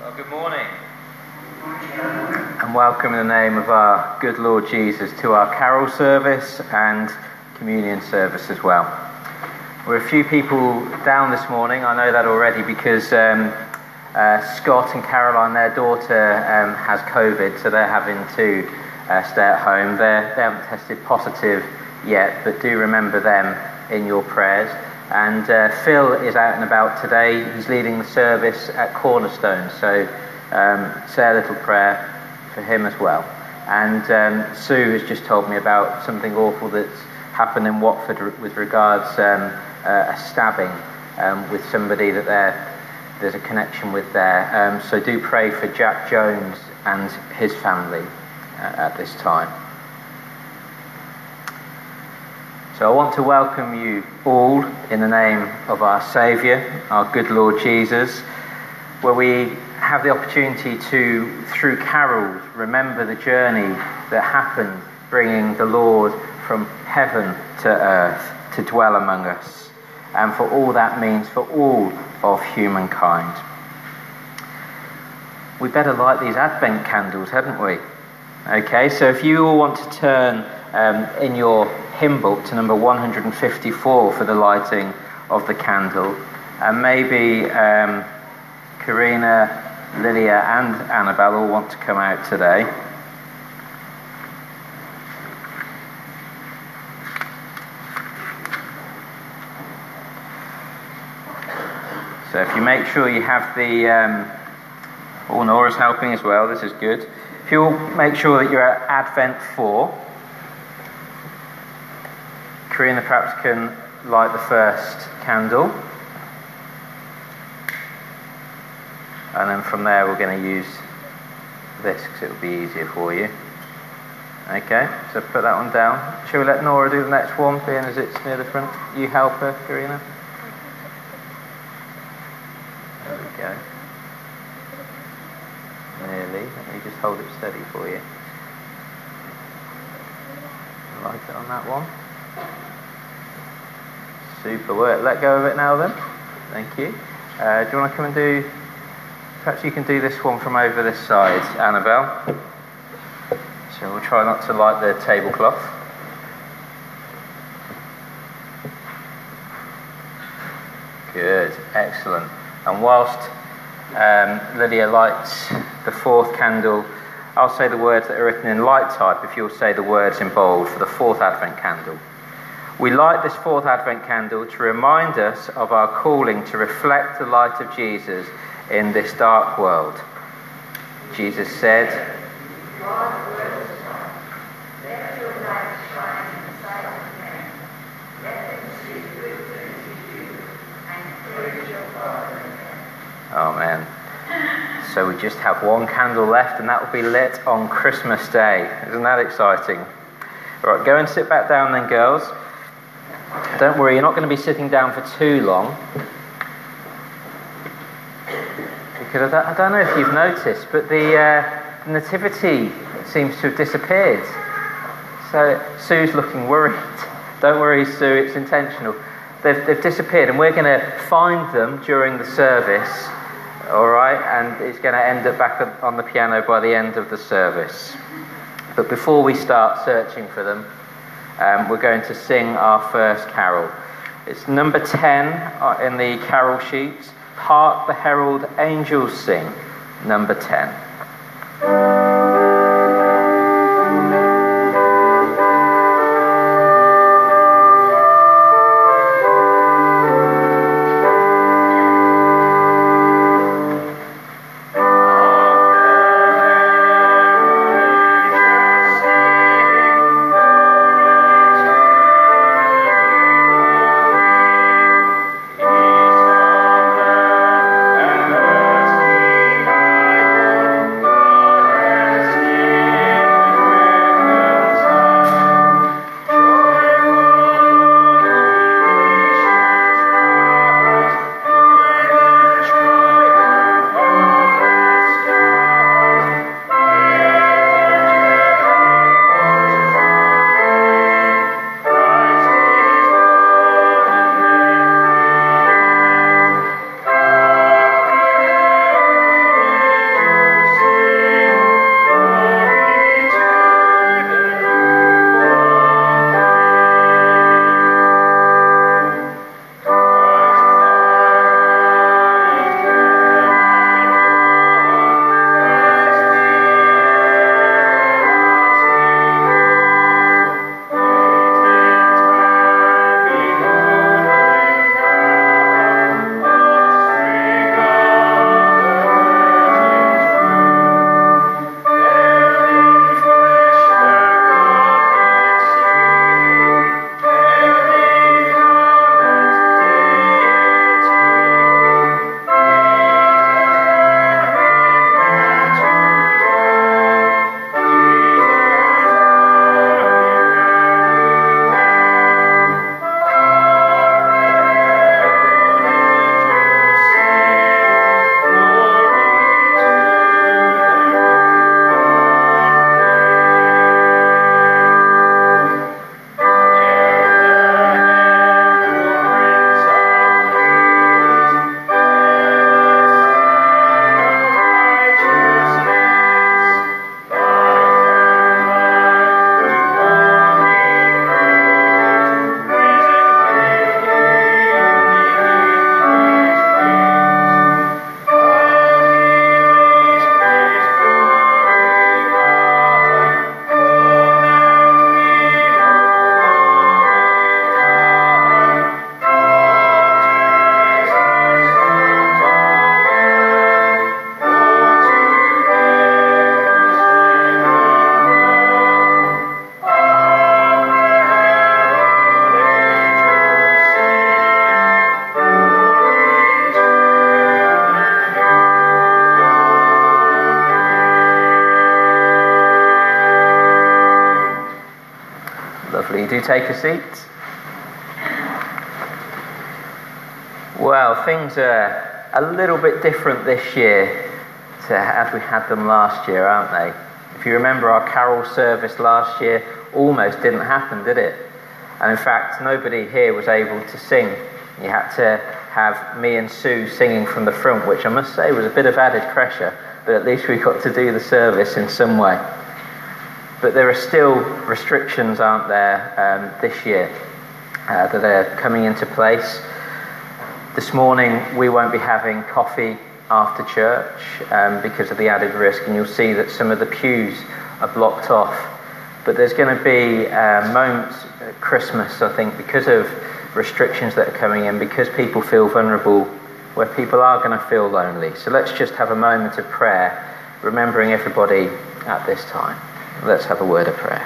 Well, good morning. And welcome in the name of our good Lord Jesus to our carol service and communion service as well. We're a few people down this morning, I know that already, because Scott and Caroline, their daughter, has COVID, so they're having to stay at home. They haven't tested positive yet, but do remember them in your prayers. And Phil is out and about today. He's leading the service at Cornerstone, so say a little prayer for him as well. And Sue has just told me about something awful that's happened in Watford with regards a stabbing with somebody that there's a connection with there. So do pray for Jack Jones and his family at this time. So I want to welcome you all in the name of our Saviour, our good Lord Jesus, where we have the opportunity to, through carols, remember the journey that happened, bringing the Lord from heaven to earth to dwell among us, and for all that means for all of humankind. We better light these Advent candles, hadn't we? Okay, so if you all want to turn in your hymn book to number 154 for the lighting of the candle, and maybe Karina, Lilia and Annabelle all want to come out today. So if you make sure you have the Nora's helping as well, this is good. If you all make sure that you're at Advent 4, Karina perhaps can light the first candle, and then from there we're going to use this because it will be easier for you. Okay, so put that one down. Shall we let Nora do the next one, being as it's near the front? You help her, Karina. There we go. Nearly. Let me just hold it steady for you. Light it on that one. Super work. Let go of it now then. Thank you. Do you want to come and do... Perhaps you can do this one from over this side, Annabelle. So we'll try not to light the tablecloth. Good. Excellent. And whilst Lydia lights the fourth candle, I'll say the words that are written in light type if you'll say the words in bold for the fourth Advent candle. We light this fourth Advent candle to remind us of our calling to reflect the light of Jesus in this dark world. Jesus said, "God will shine. Let your light shine in the sight of men. Let them see good things you do and praise your Father in heaven." Amen. So we just have one candle left, and that will be lit on Christmas Day. Isn't that exciting? Right, go and sit back down then, girls. Don't worry, you're not going to be sitting down for too long. Because I don't know if you've noticed, but the nativity seems to have disappeared. So Sue's looking worried. Don't worry, Sue, it's intentional. They've disappeared, and we're going to find them during the service. All right, and it's going to end up back on the piano by the end of the service. But before we start searching for them, we're going to sing our first carol. It's number 10 in the carol sheets. Hark the herald angels sing, number 10. take a seat? Well, things are a little bit different this year to as we had them last year, aren't they? If you remember, our carol service last year almost didn't happen, did it? And in fact, nobody here was able to sing. You had to have me and Sue singing from the front, which I must say was a bit of added pressure, but at least we got to do the service in some way. But there are still restrictions, aren't there, this year that are coming into place. This morning we won't be having coffee after church because of the added risk, and you'll see that some of the pews are blocked off. But there's going to be moments at Christmas, I think, because of restrictions that are coming in, because people feel vulnerable, where people are going to feel lonely. So let's just have a moment of prayer, remembering everybody at this time. Let's have a word of prayer.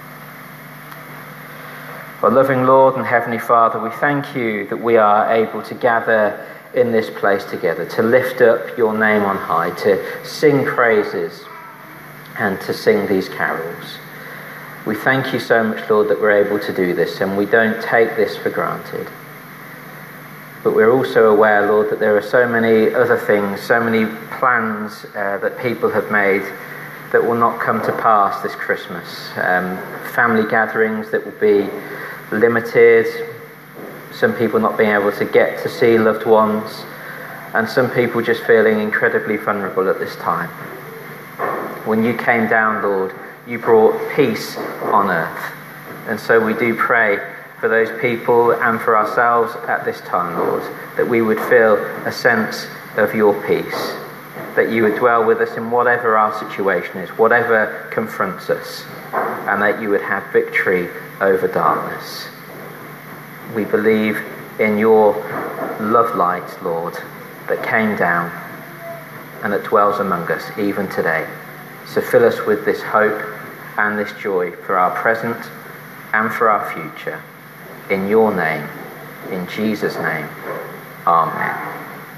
Our loving Lord and Heavenly Father, we thank you that we are able to gather in this place together, to lift up your name on high, to sing praises and to sing these carols. We thank you so much, Lord, that we're able to do this, and we don't take this for granted. But we're also aware, Lord, that there are so many other things, so many plans that people have made that will not come to pass this Christmas. Family gatherings that will be limited, some people not being able to get to see loved ones, and some people just feeling incredibly vulnerable at this time. When you came down, Lord, you brought peace on earth. And so we do pray for those people and for ourselves at this time, Lord, that we would feel a sense of your peace, that you would dwell with us in whatever our situation is, whatever confronts us, and that you would have victory over darkness. We believe in your love light, Lord, that came down and that dwells among us even today. So fill us with this hope and this joy for our present and for our future. In your name, in Jesus' name, amen.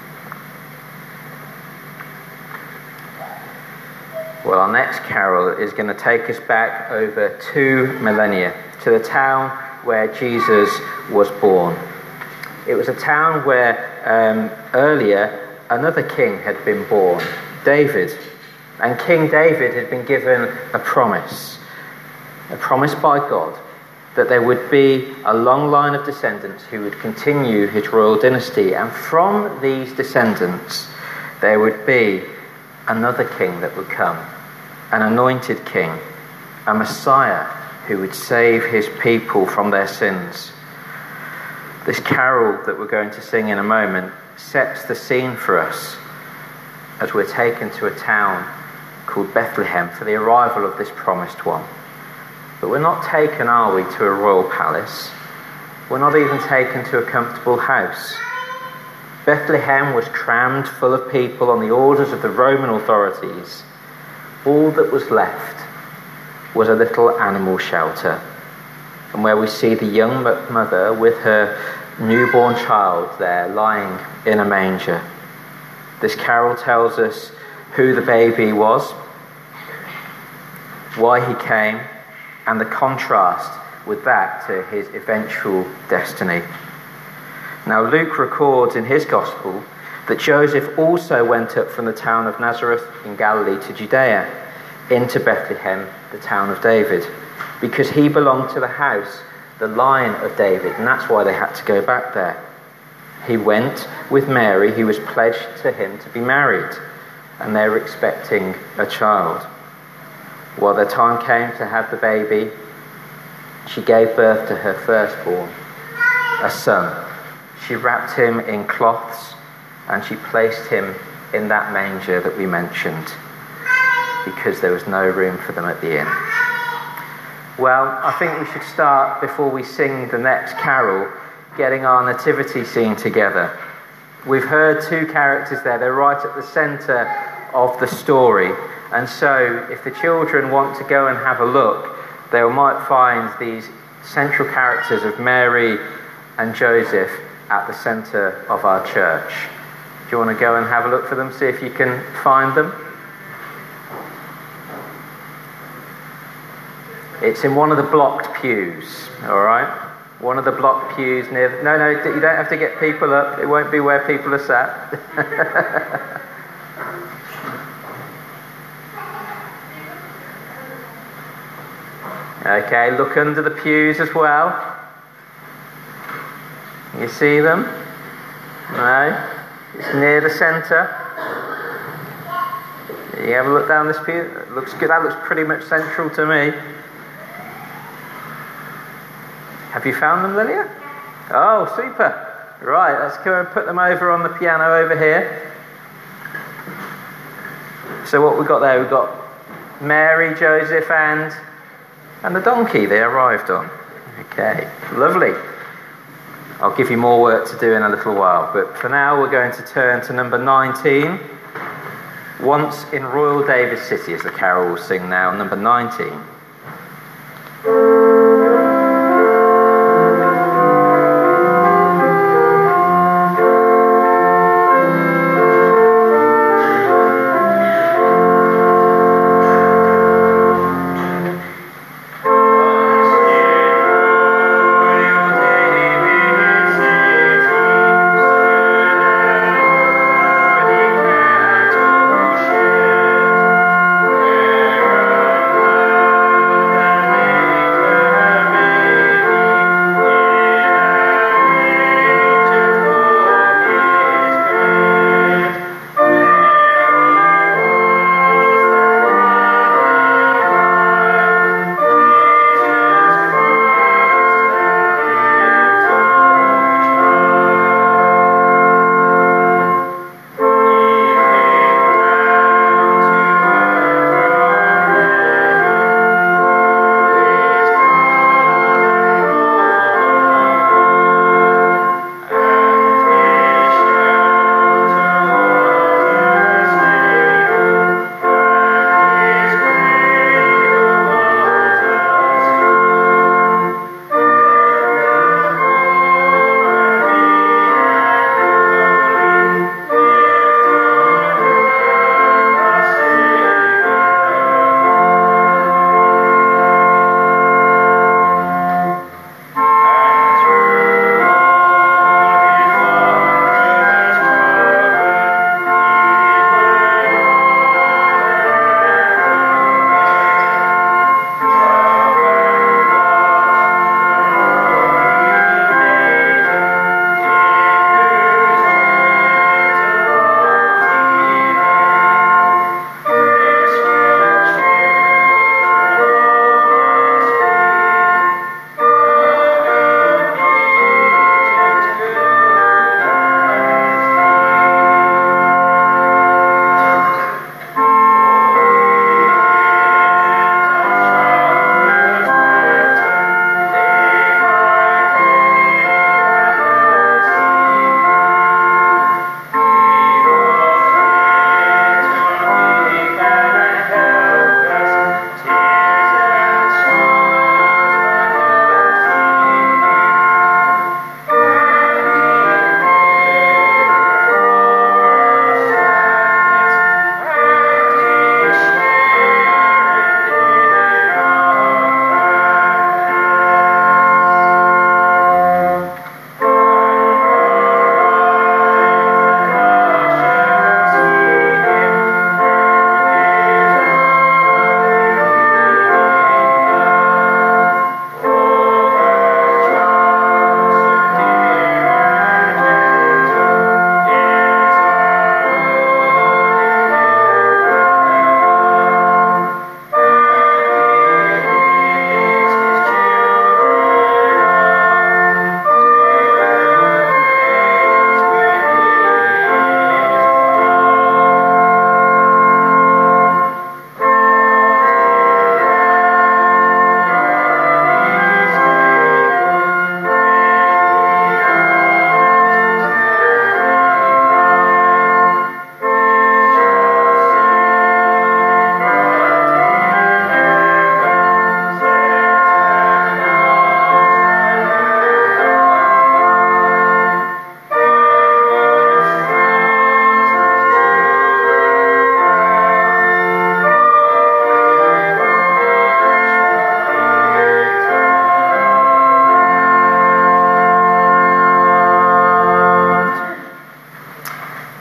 Well, our next carol is going to take us back over 2 millennia to the town where Jesus was born. It was a town where earlier another king had been born, David. And King David had been given a promise by God, that there would be a long line of descendants who would continue his royal dynasty. And from these descendants, there would be another king that would come, an anointed king, a Messiah who would save his people from their sins. This carol that we're going to sing in a moment sets the scene for us as we're taken to a town called Bethlehem for the arrival of this promised one. But we're not taken, are we, to a royal palace? We're not even taken to a comfortable house. Bethlehem was crammed full of people on the orders of the Roman authorities. All that was left was a little animal shelter, and where we see the young mother with her newborn child there lying in a manger. This carol tells us who the baby was, why he came, and the contrast with that to his eventual destiny. Now, Luke records in his gospel that Joseph also went up from the town of Nazareth in Galilee to Judea, into Bethlehem, the town of David, because he belonged to the house, the line of David, and that's why they had to go back there. He went with Mary, who was pledged to him to be married, and they were expecting a child. While the time came to have the baby, she gave birth to her firstborn, a son. She wrapped him in cloths, and she placed him in that manger that we mentioned, because there was no room for them at the inn. Well, I think we should start, before we sing the next carol, getting our nativity scene together. We've heard 2 characters there. They're right at the centre of the story. And so if the children want to go and have a look, they might find these central characters of Mary and Joseph at the centre of our church. Do you want to go and have a look for them, see if you can find them? It's in one of the blocked pews, all right? One of the blocked pews near... No, you don't have to get people up. It won't be where people are sat. Okay, look under the pews as well. You see them? No? It's near the centre. You have a look down this pew. It looks good. That looks pretty much central to me. Have you found them, Lilia? Oh, super. Right, let's go and put them over on the piano over here. So what we've got there, we've got Mary, Joseph and the donkey they arrived on. Okay, lovely. I'll give you more work to do in a little while, but for now we're going to turn to number 19. Once in Royal Davis City, as the carol will sing now, number 19.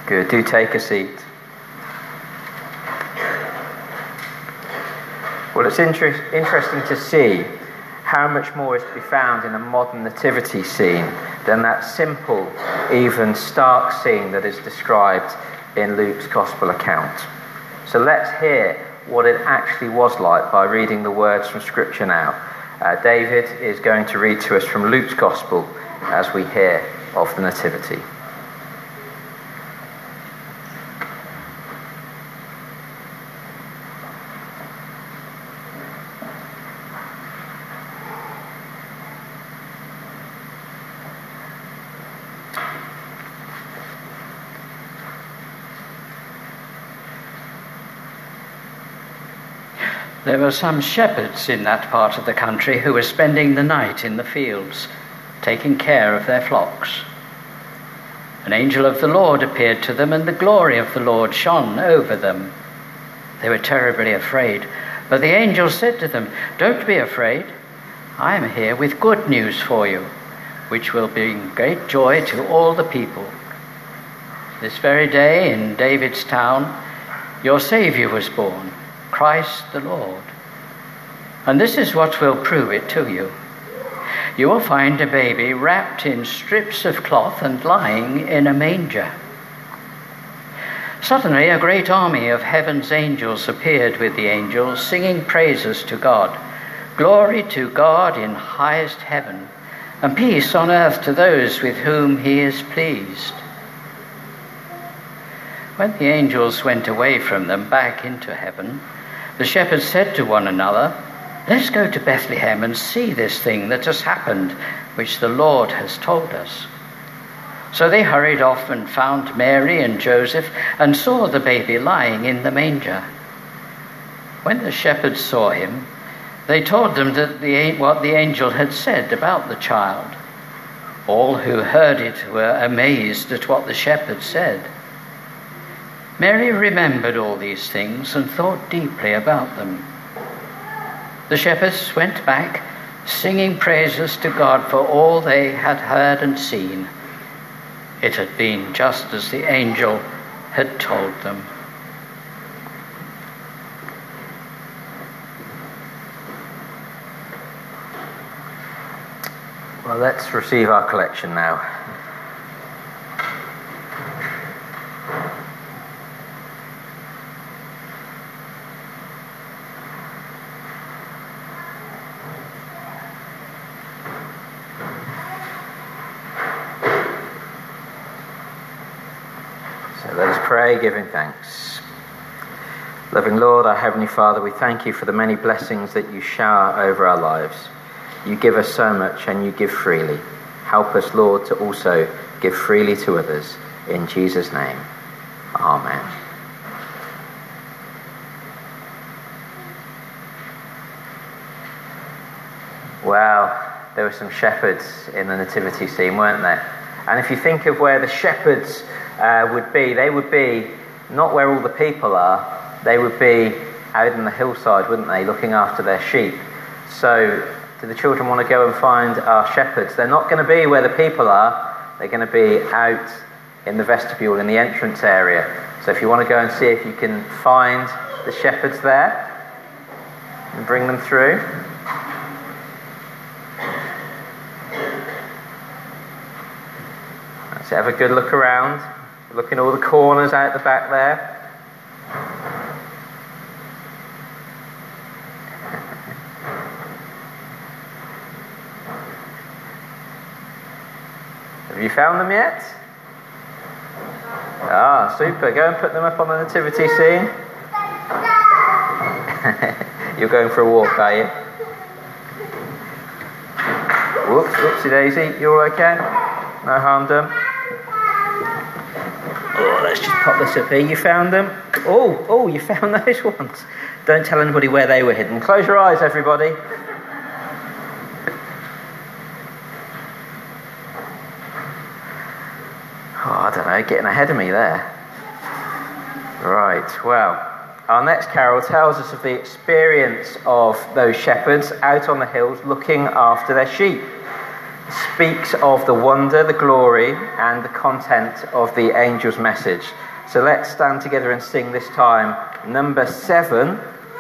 Good, do take a seat. Well, it's interesting to see how much more is to be found in a modern nativity scene than that simple, even stark scene that is described in Luke's Gospel account. So let's hear what it actually was like by reading the words from Scripture now. David is going to read to us from Luke's Gospel as we hear of the Nativity. There were some shepherds in that part of the country who were spending the night in the fields, taking care of their flocks. An angel of the Lord appeared to them, and the glory of the Lord shone over them. They were terribly afraid, but the angel said to them, "Don't be afraid. I am here with good news for you, which will bring great joy to all the people. This very day in David's town, your Saviour was born, Christ the Lord. And this is what will prove it to you. You will find a baby wrapped in strips of cloth and lying in a manger." Suddenly a great army of heaven's angels appeared with the angels, singing praises to God. "Glory to God in highest heaven, and peace on earth to those with whom he is pleased." When the angels went away from them back into heaven, the shepherds said to one another, "Let's go to Bethlehem and see this thing that has happened, which the Lord has told us." So they hurried off and found Mary and Joseph and saw the baby lying in the manger. When the shepherds saw him, they told them what the angel had said about the child. All who heard it were amazed at what the shepherds said. Mary remembered all these things and thought deeply about them. The shepherds went back, singing praises to God for all they had heard and seen. It had been just as the angel had told them. Well, let's receive our collection now. Let us pray, giving thanks. Loving Lord, our Heavenly Father, we thank you for the many blessings that you shower over our lives. You give us so much and you give freely. Help us, Lord, to also give freely to others. In Jesus' name, Amen. Well, there were some shepherds in the nativity scene, weren't there? And if you think of where the shepherds would be, they would be not where all the people are, they would be out on the hillside, wouldn't they, looking after their sheep. So do the children want to go and find our shepherds? They're not going to be where the people are, they're going to be out in the vestibule, in the entrance area. So if you want to go and see if you can find the shepherds there and bring them through. So have a good look around. Look in all the corners out the back there. Have you found them yet? Ah, super. Go and put them up on the nativity scene. You're going for a walk, are you? Whoops, whoopsie daisy. You all okay? No harm done? Oh, let's just pop this up here. You found them? Oh, you found those ones. Don't tell anybody where they were hidden. Close your eyes, everybody. Oh, I don't know, getting ahead of me there. Right, well, our next carol tells us of the experience of those shepherds out on the hills looking after their sheep. speaks of the wonder, the glory, and the content of the angel's message. So let's stand together and sing this time number 7,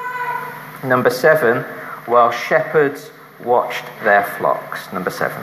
while shepherds watched their flocks. Number 7.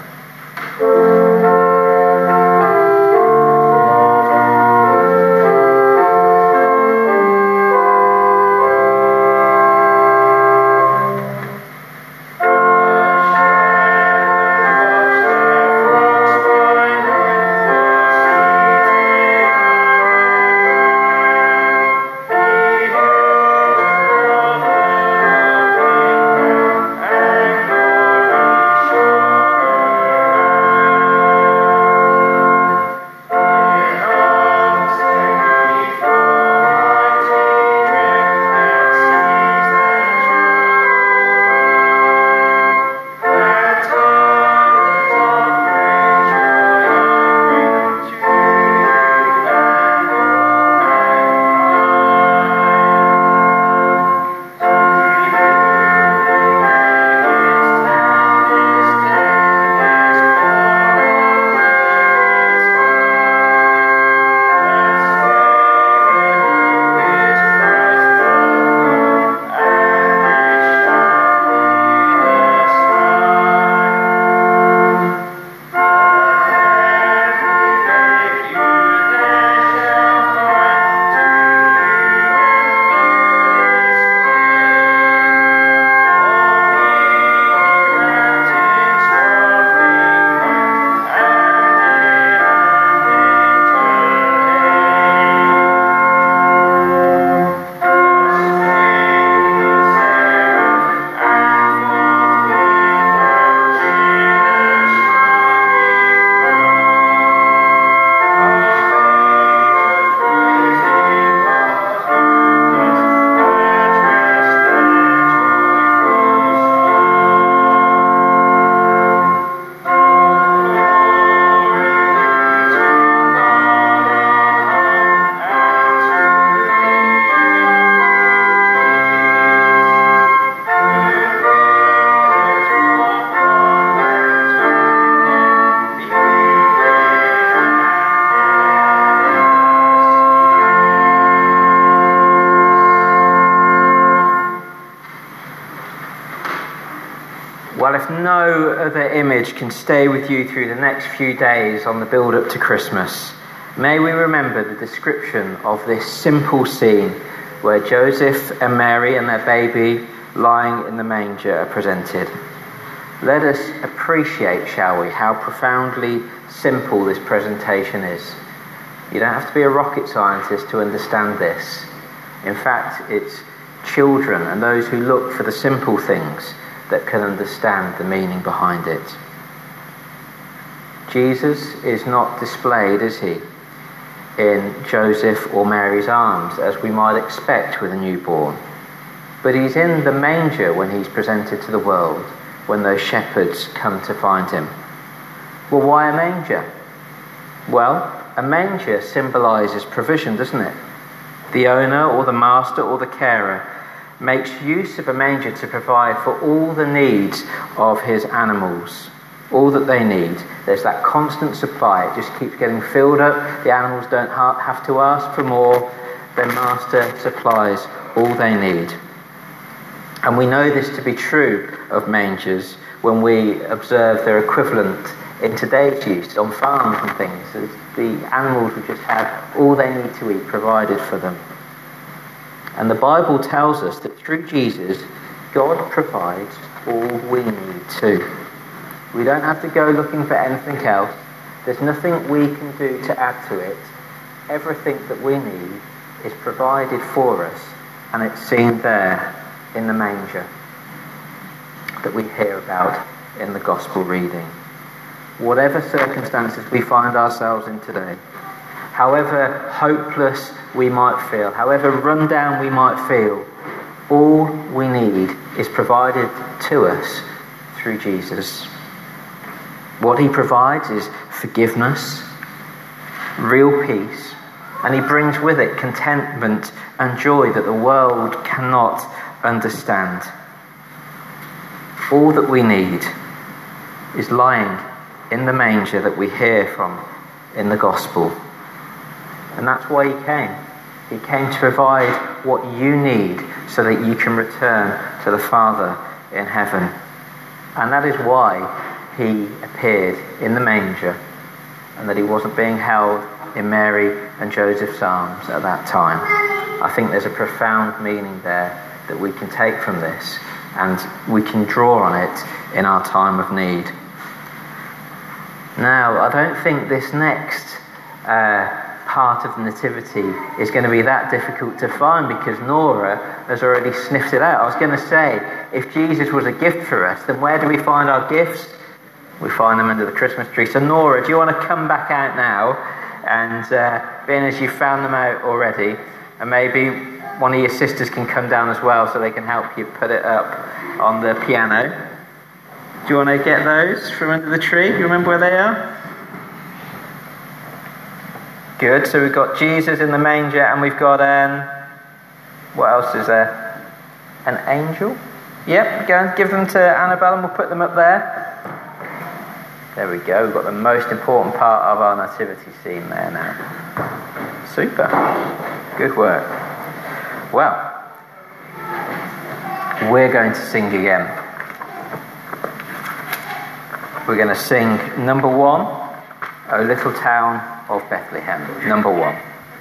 Well, if no other image can stay with you through the next few days on the build-up to Christmas, may we remember the description of this simple scene where Joseph and Mary and their baby lying in the manger are presented. Let us appreciate, shall we, how profoundly simple this presentation is. You don't have to be a rocket scientist to understand this. In fact, it's children and those who look for the simple things that can understand the meaning behind it. Jesus is not displayed, is he, in Joseph or Mary's arms, as we might expect with a newborn. But he's in the manger when he's presented to the world, when those shepherds come to find him. Well, why a manger? Well, a manger symbolises provision, doesn't it? The owner or the master or the carer makes use of a manger to provide for all the needs of his animals, all that they need. There's that constant supply. It just keeps getting filled up. The animals don't have to ask for more. Their master supplies all they need. And we know this to be true of mangers when we observe their equivalent in today's use on farms and things. As the animals would just have all they need to eat provided for them. And the Bible tells us that through Jesus, God provides all we need too. We don't have to go looking for anything else. There's nothing we can do to add to it. Everything that we need is provided for us, and it's seen there in the manger that we hear about in the gospel reading. Whatever circumstances we find ourselves in today, however hopeless we might feel, however run down we might feel, all we need is provided to us through Jesus. What he provides is forgiveness, real peace, and he brings with it contentment and joy that the world cannot understand. All that we need is lying in the manger that we hear from in the gospel. And that's why he came. He came to provide what you need so that you can return to the Father in heaven. And that is why he appeared in the manger, and that he wasn't being held in Mary and Joseph's arms at that time. I think there's a profound meaning there that we can take from this, and we can draw on it in our time of need. Now, I don't think this next part of the Nativity is going to be that difficult to find, because Nora has already sniffed it out. I was going to say, if Jesus was a gift for us, then where do we find our gifts? We find them under the Christmas tree. So Nora, do you want to come back out now? And being as you found them out already, and maybe one of your sisters can come down as well so they can help you put it up on the piano. Do you want to get those from under the tree? Do you remember where they are? Good. So we've got Jesus in the manger, and we've got what else is there? An angel? Yep. Go and give them to Annabelle, and we'll put them up there. There we go. We've got the most important part of our nativity scene there now. Super. Good work. Well, we're going to sing again. We're going to sing number 1, O Little Town of Bethlehem. Number 1.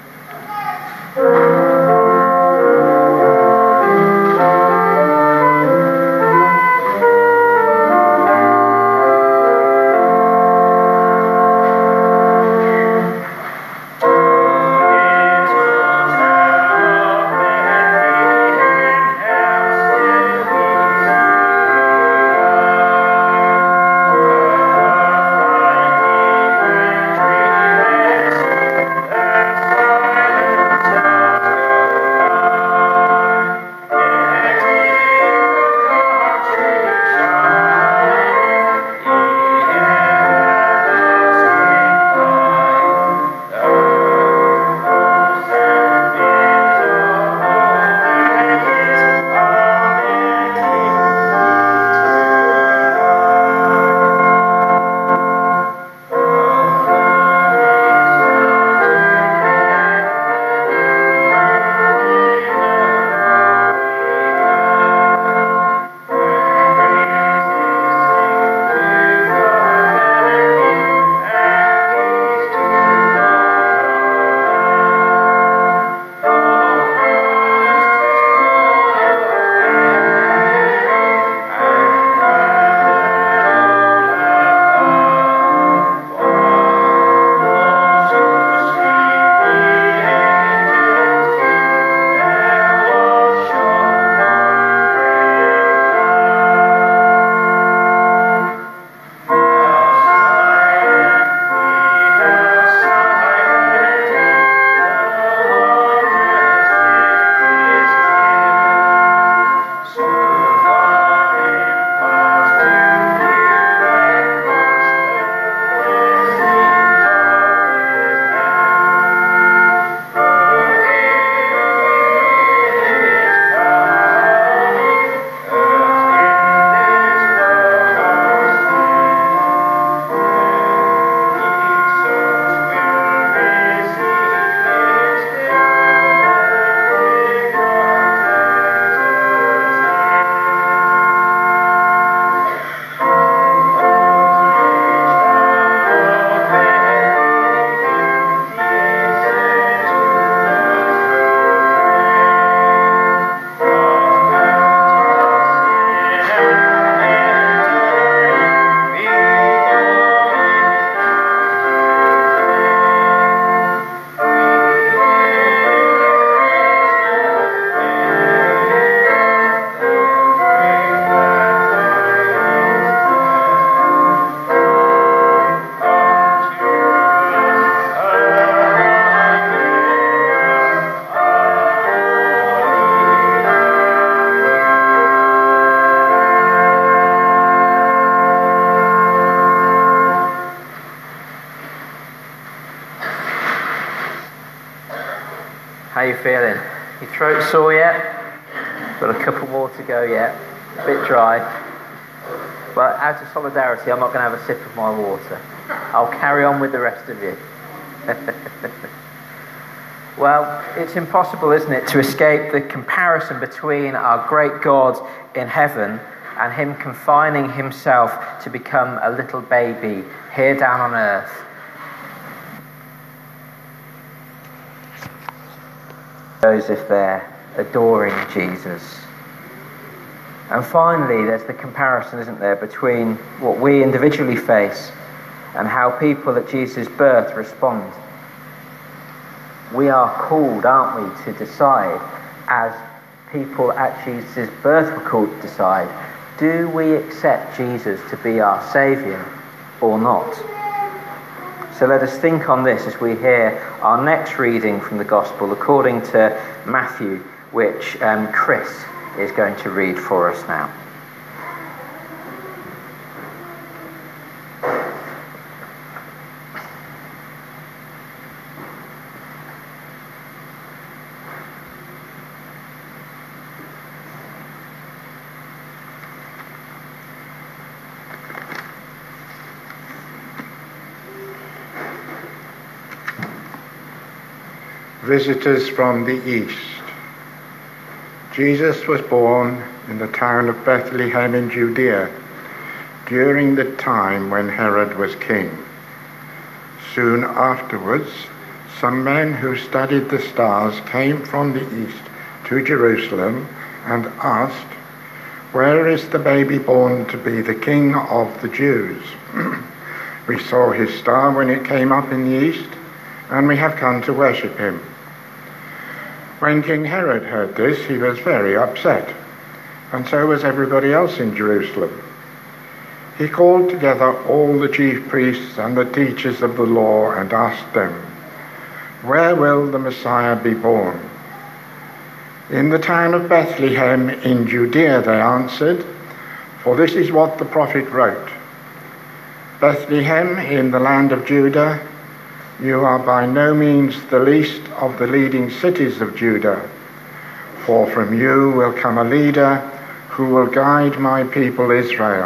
How you feeling? Your throat sore yet? Got a couple more to go yet. A bit dry. But out of solidarity, I'm not going to have a sip of my water. I'll carry on with the rest of you. Well, it's impossible, isn't it, to escape the comparison between our great God in heaven and him confining himself to become a little baby here down on earth. Those if they're adoring Jesus. And finally, there's the comparison, isn't there, between what we individually face and how people at Jesus' birth respond. We are called, aren't we, to decide, as people at Jesus' birth were called to decide, do we accept Jesus to be our Saviour or not? So let us think on this as we hear our next reading from the Gospel according to Matthew, which Chris is going to read for us now. Visitors from the east. Jesus was born in the town of Bethlehem in Judea during the time when Herod was king. Soon afterwards, some men who studied the stars came from the east to Jerusalem and asked, "Where is the baby born to be the King of the Jews? We saw his star when it came up in the east, and we have come to worship him." When King Herod heard this, he was very upset, and so was everybody else in Jerusalem. He called together all the chief priests and the teachers of the law and asked them, "Where will the Messiah be born?" "In the town of Bethlehem in Judea," they answered, "for this is what the prophet wrote. Bethlehem in the land of Judah, you are by no means the least of the leading cities of Judah, for from you will come a leader who will guide my people Israel."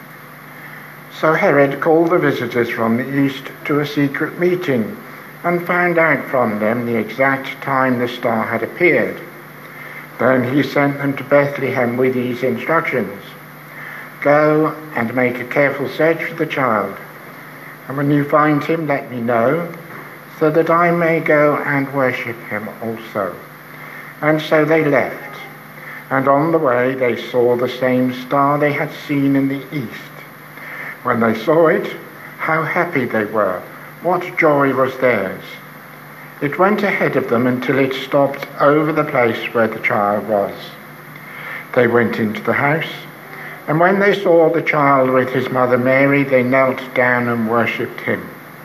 So Herod called the visitors from the east to a secret meeting and found out from them the exact time the star had appeared. Then he sent them to Bethlehem with these instructions: "Go and make a careful search for the child, and when you find him, let me know, so that I may go and worship him also." And so they left, and on the way they saw the same star they had seen in the east. When they saw it, how happy they were! What joy was theirs! It went ahead of them until it stopped over the place where the child was. They went into the house, and when they saw the child with his mother Mary, they knelt down and worshipped him.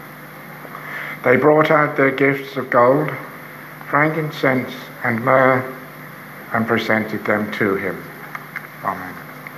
They brought out their gifts of gold, frankincense, and myrrh, and presented them to him. Amen.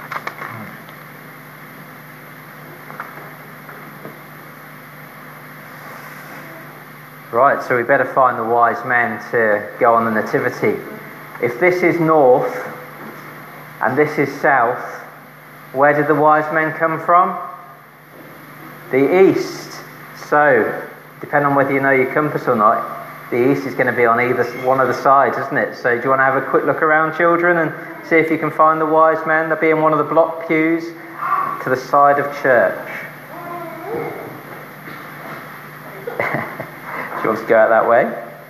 Right, so we better find the wise men to go on the nativity. If this is north and this is south, where did the wise men come from? The east. So, depending on whether you know your compass or not, the east is going to be on either one of the sides, isn't it? So do you want to have a quick look around, children, and see if you can find the wise men? They'll be in one of the block pews to the side of church. Do you want to go out that way?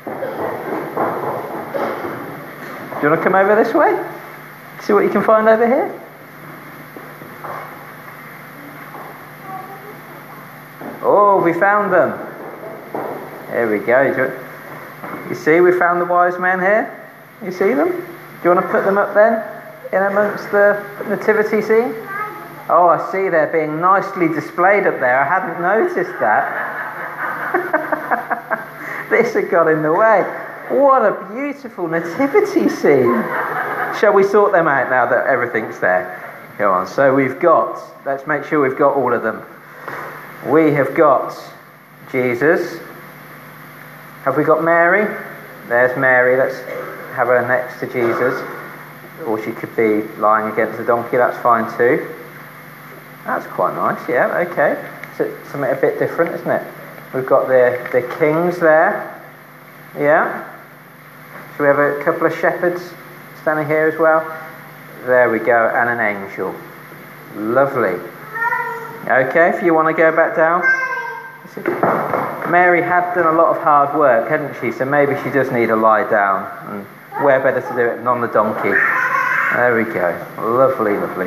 Do you want to come over this way? See what you can find over here? Oh, we found them. There we go. You see, we found the wise men here. You see them? Do you want to put them up then, in amongst the nativity scene? Oh, I see they're being nicely displayed up there. I hadn't noticed that. This had got in the way. What a beautiful nativity scene. Shall we sort them out now that everything's there? Go on. So let's make sure we've got all of them. We have got Jesus. Have we got Mary? There's Mary. Let's have her next to Jesus. Or she could be lying against the donkey. That's fine too. That's quite nice, yeah, okay. So something a bit different, isn't it? We've got the kings there. Yeah. Should we have a couple of shepherds standing here as well? There we go, and an angel. Lovely. Okay, if you want to go back down. Mary had done a lot of hard work, hadn't she? So maybe she does need a lie down. And where better to do it than on the donkey? There we go. Lovely, lovely.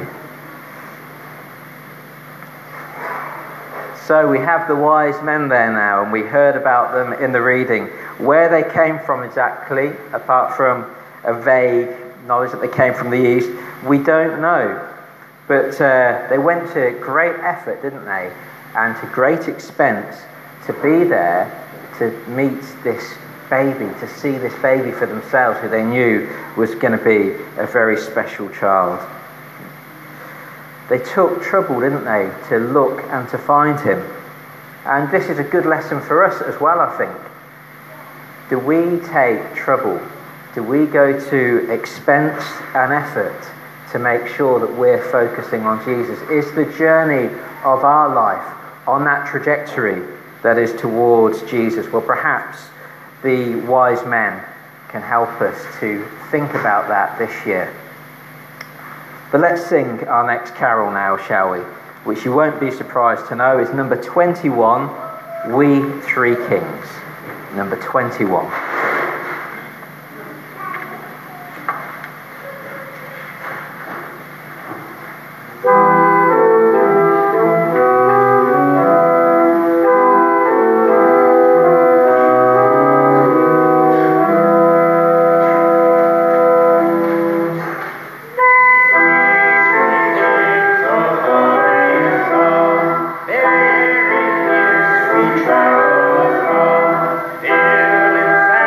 So we have the wise men there now, and we heard about them in the reading. Where they came from exactly, apart from a vague knowledge that they came from the east, we don't know. But they went to great effort, didn't they? And to great expense to be there to meet this baby, to see this baby for themselves, who they knew was going to be a very special child. They took trouble, didn't they, to look and to find him. And this is a good lesson for us as well, I think. Do we take trouble? Do we go to expense and effort to make sure that we're focusing on Jesus? Is the journey of our life on that trajectory that is towards Jesus? Well, perhaps the wise men can help us to think about that this year. But let's sing our next carol now, shall we? Which you won't be surprised to know is number 21, We Three Kings. Number 21. Travel far, field and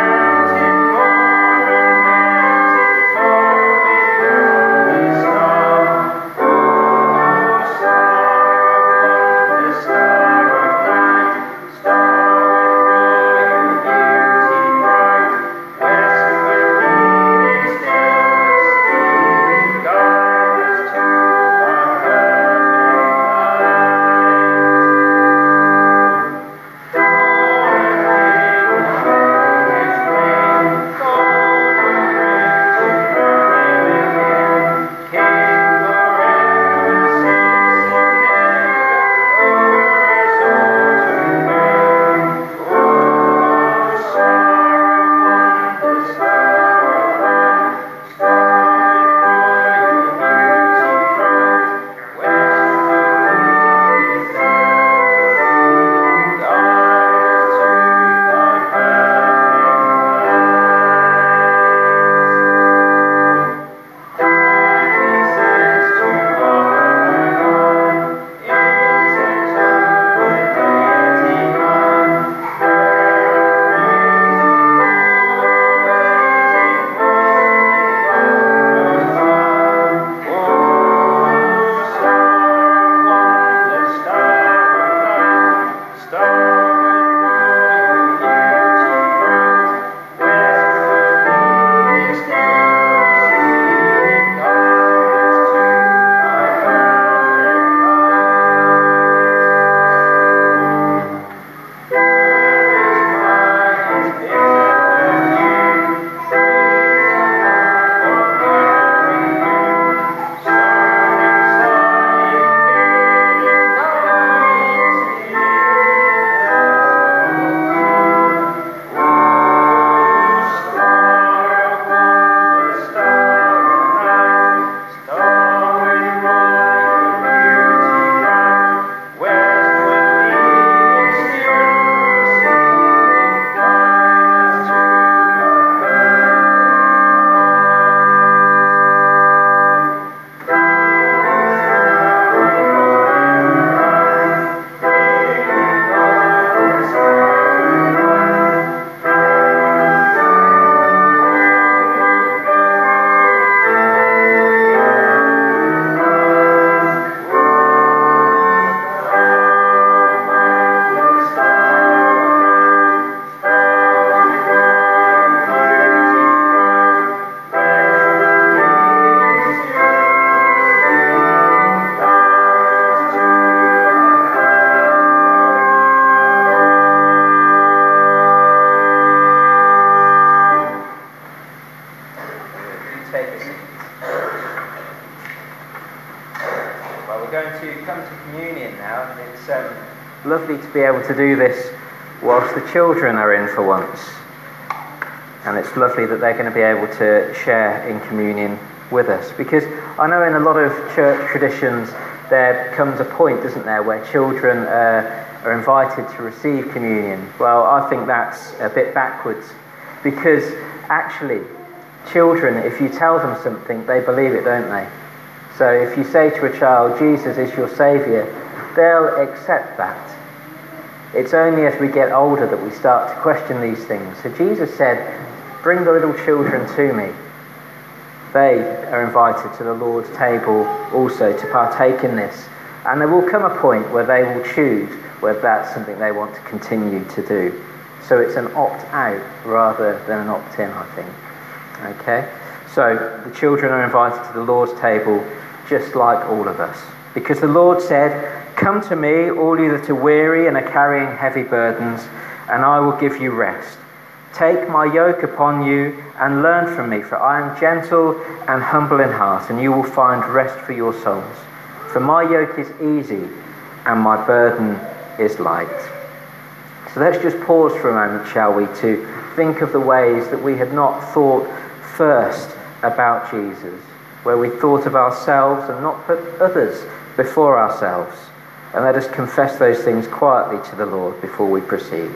it's lovely to be able to do this whilst the children are in for once. And it's lovely that they're going to be able to share in communion with us. Because I know in a lot of church traditions there comes a point, doesn't there, where children are invited to receive communion. Well, I think that's a bit backwards. Because actually, children, if you tell them something, they believe it, don't they? So if you say to a child, Jesus is your saviour, they'll accept that. It's only as we get older that we start to question these things. So Jesus said, bring the little children to me. They are invited to the Lord's table also to partake in this. And there will come a point where they will choose whether that's something they want to continue to do. So it's an opt-out rather than an opt-in, I think. Okay? So the children are invited to the Lord's table just like all of us. Because the Lord said, come to me, all you that are weary and are carrying heavy burdens, and I will give you rest. Take my yoke upon you and learn from me, for I am gentle and humble in heart, and you will find rest for your souls. For my yoke is easy and my burden is light. So let's just pause for a moment, shall we, to think of the ways that we had not thought first about Jesus, where we thought of ourselves and not put others before ourselves. And let us confess those things quietly to the Lord before we proceed.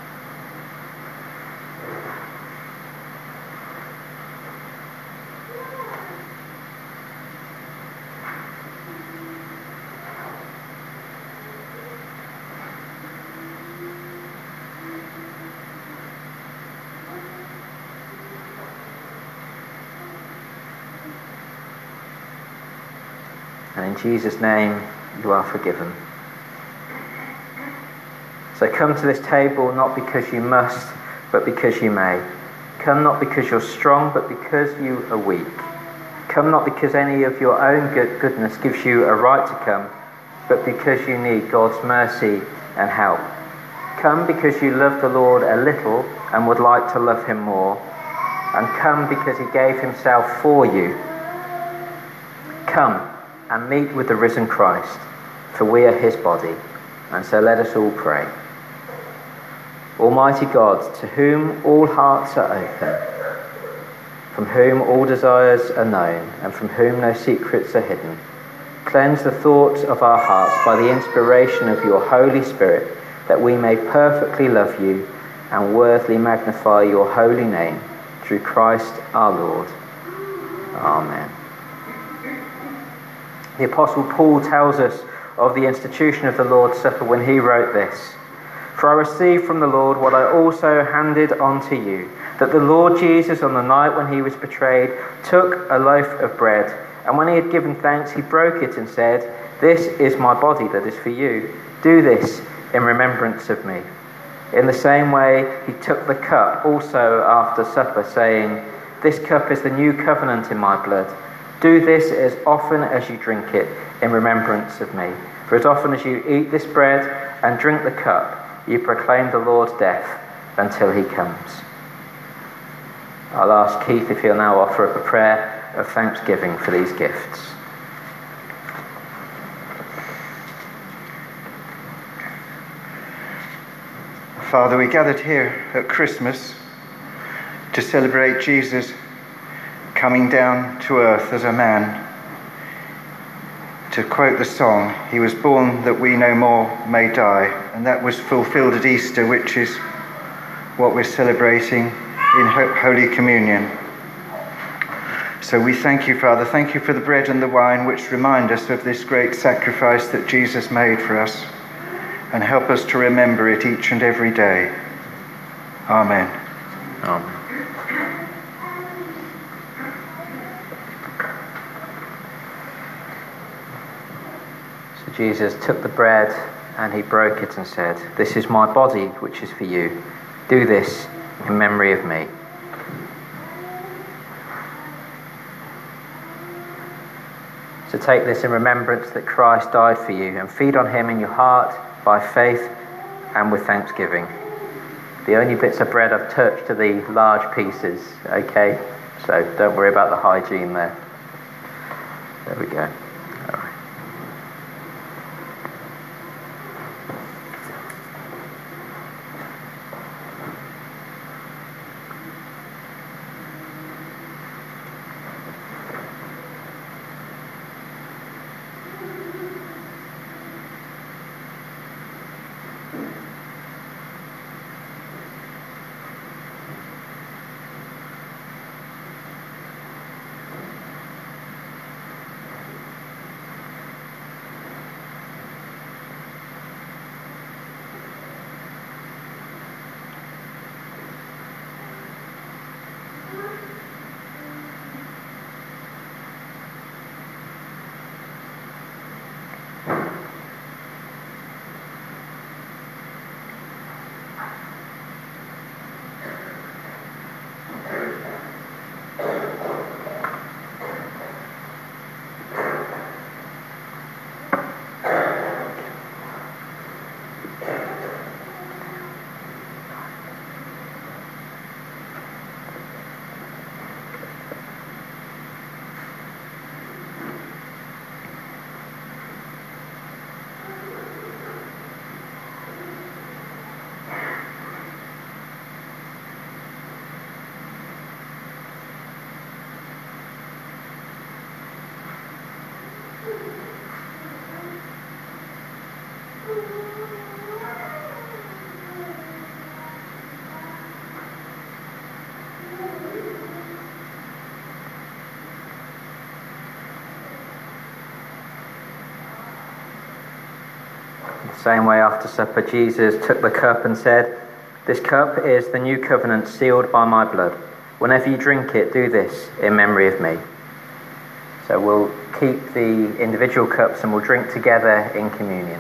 And in Jesus' name, you are forgiven. So come to this table not because you must, but because you may. Come not because you're strong, but because you are weak. Come not because any of your own goodness gives you a right to come, but because you need God's mercy and help. Come because you love the Lord a little and would like to love him more. And come because he gave himself for you. Come and meet with the risen Christ, for we are his body. And so let us all pray. Almighty God, to whom all hearts are open, from whom all desires are known, and from whom no secrets are hidden, cleanse the thoughts of our hearts by the inspiration of your Holy Spirit, that we may perfectly love you and worthily magnify your holy name, through Christ our Lord. Amen. The Apostle Paul tells us of the institution of the Lord's Supper when he wrote this: For I received from the Lord what I also handed on to you, that the Lord Jesus, on the night when he was betrayed, took a loaf of bread, and when he had given thanks, he broke it and said, This is my body that is for you. Do this in remembrance of me. In the same way, he took the cup also after supper, saying, This cup is the new covenant in my blood. Do this as often as you drink it in remembrance of me. For as often as you eat this bread and drink the cup, you proclaim the Lord's death until he comes. I'll ask Keith if he'll now offer up a prayer of thanksgiving for these gifts. Father, we gathered here at Christmas to celebrate Jesus coming down to earth as a man. To quote the song, he was born that we no more may die, and that was fulfilled at Easter, which is what we're celebrating in Holy Communion. So we thank you, Father. Thank you for the bread and the wine, which remind us of this great sacrifice that Jesus made for us, and help us to remember it each and every day. Amen. Amen. So Jesus took the bread and he broke it and said, This is my body, which is for you. Do this in memory of me. So take this in remembrance that Christ died for you, and feed on him in your heart by faith and with thanksgiving. The only bits of bread I've touched are the large pieces, okay? So don't worry about the hygiene there. There we go. All right. Same way after supper, Jesus took the cup and said, "This cup is the new covenant sealed by my blood. Whenever you drink it, do this in memory of me." So we'll keep the individual cups and we'll drink together in communion.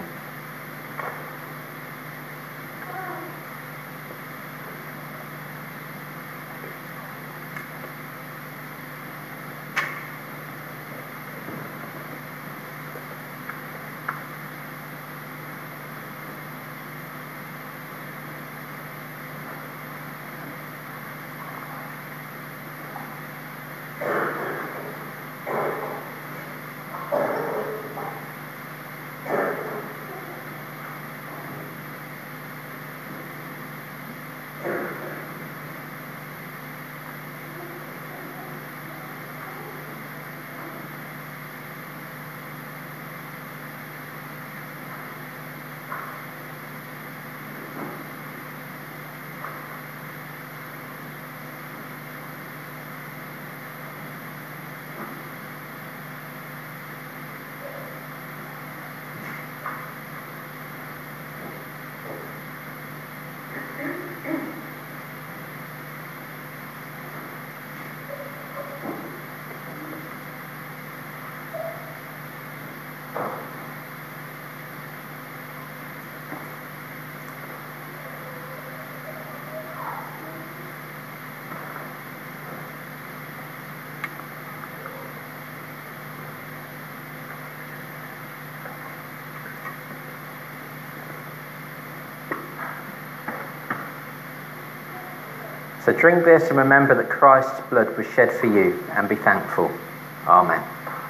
So drink this and remember that Christ's blood was shed for you, and be thankful. Amen.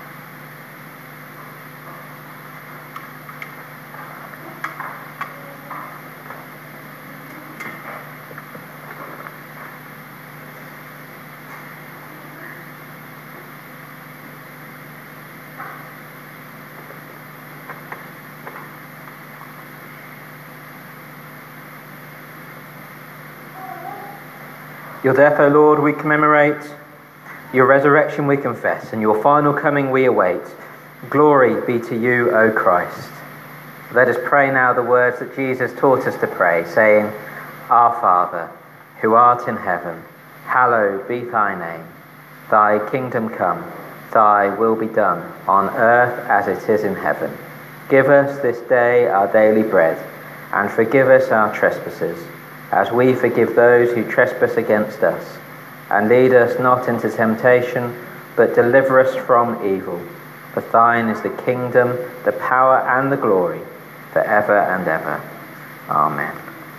Your death, O Lord, we commemorate. Your resurrection we confess, and your final coming we await. Glory be to you, O Christ. Let us pray now the words that Jesus taught us to pray, saying, Our Father, who art in heaven, hallowed be thy name. Thy kingdom come, thy will be done, on earth as it is in heaven. Give us this day our daily bread, and forgive us our trespasses, as we forgive those who trespass against us. And lead us not into temptation, but deliver us from evil. For thine is the kingdom, the power, and the glory, forever and ever. Amen.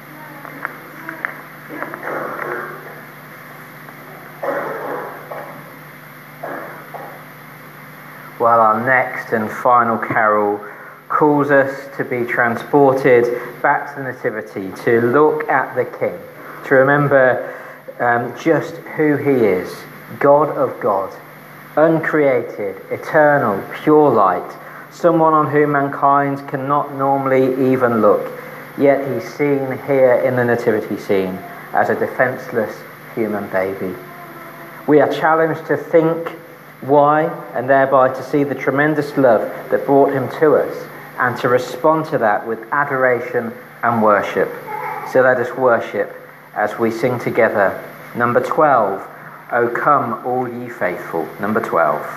Well, our next and final carol calls us to be transported back to the Nativity, to look at the King, to remember just who he is, God of God, uncreated, eternal, pure light, someone on whom mankind cannot normally even look, yet he's seen here in the Nativity scene as a defenceless human baby. We are challenged to think why, and thereby to see the tremendous love that brought him to us, and to respond to that with adoration and worship. So let us worship as we sing together number 12, O come all ye faithful, number 12.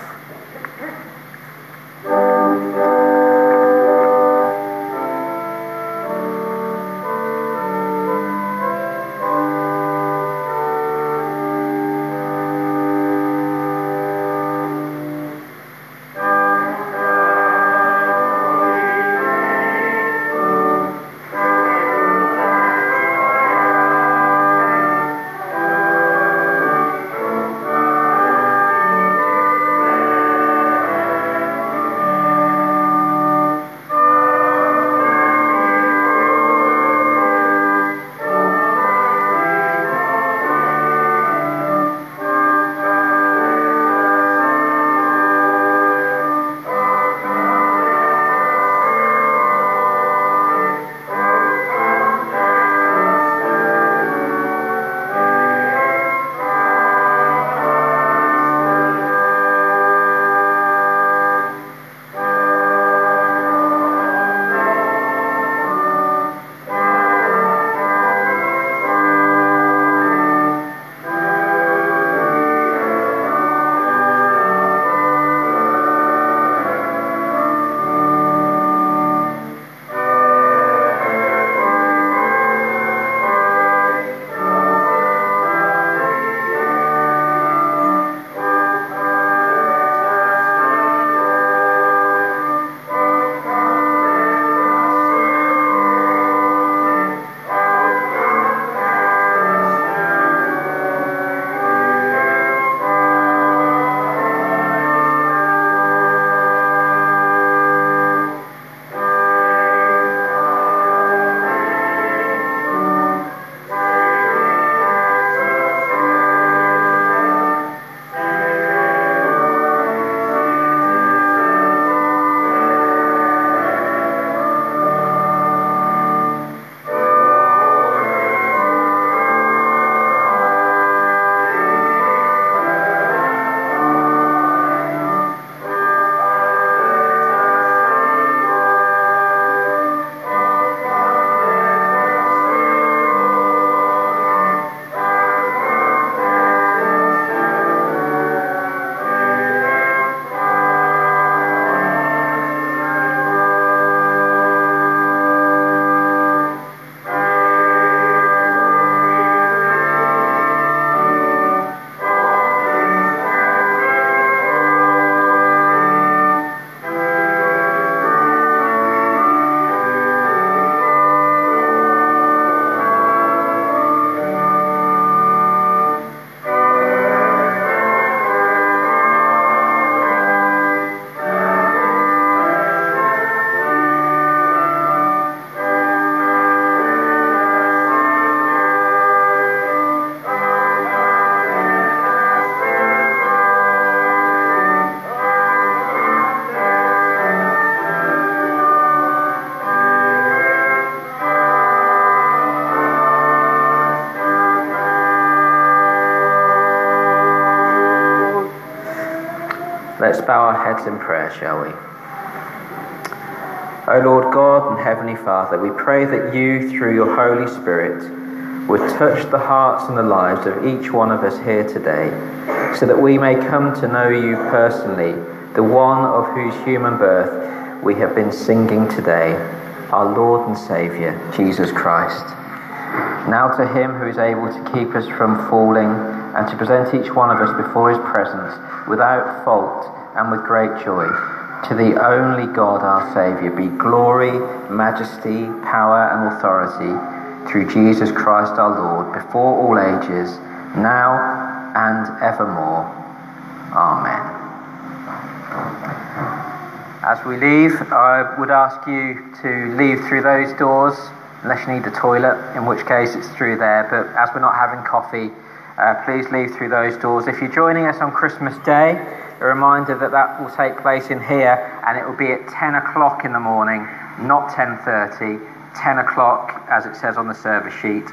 Let's bow our heads in prayer, shall we? O Lord God and Heavenly Father, we pray that you, through your Holy Spirit, would touch the hearts and the lives of each one of us here today, so that we may come to know you personally, the one of whose human birth we have been singing today, our Lord and Saviour, Jesus Christ. Now to him who is able to keep us from falling and to present each one of us before his presence without fault and with great joy, to the only God our Saviour be glory, majesty, power and authority through Jesus Christ our Lord, before all ages, now and evermore. Amen. As we leave, I would ask you to leave through those doors, unless you need the toilet, in which case it's through there. But as we're not having coffee, please leave through those doors. If you're joining us on Christmas Day, a reminder that will take place in here, and it will be at 10 o'clock in the morning, not 10:30, 10 o'clock as it says on the service sheet.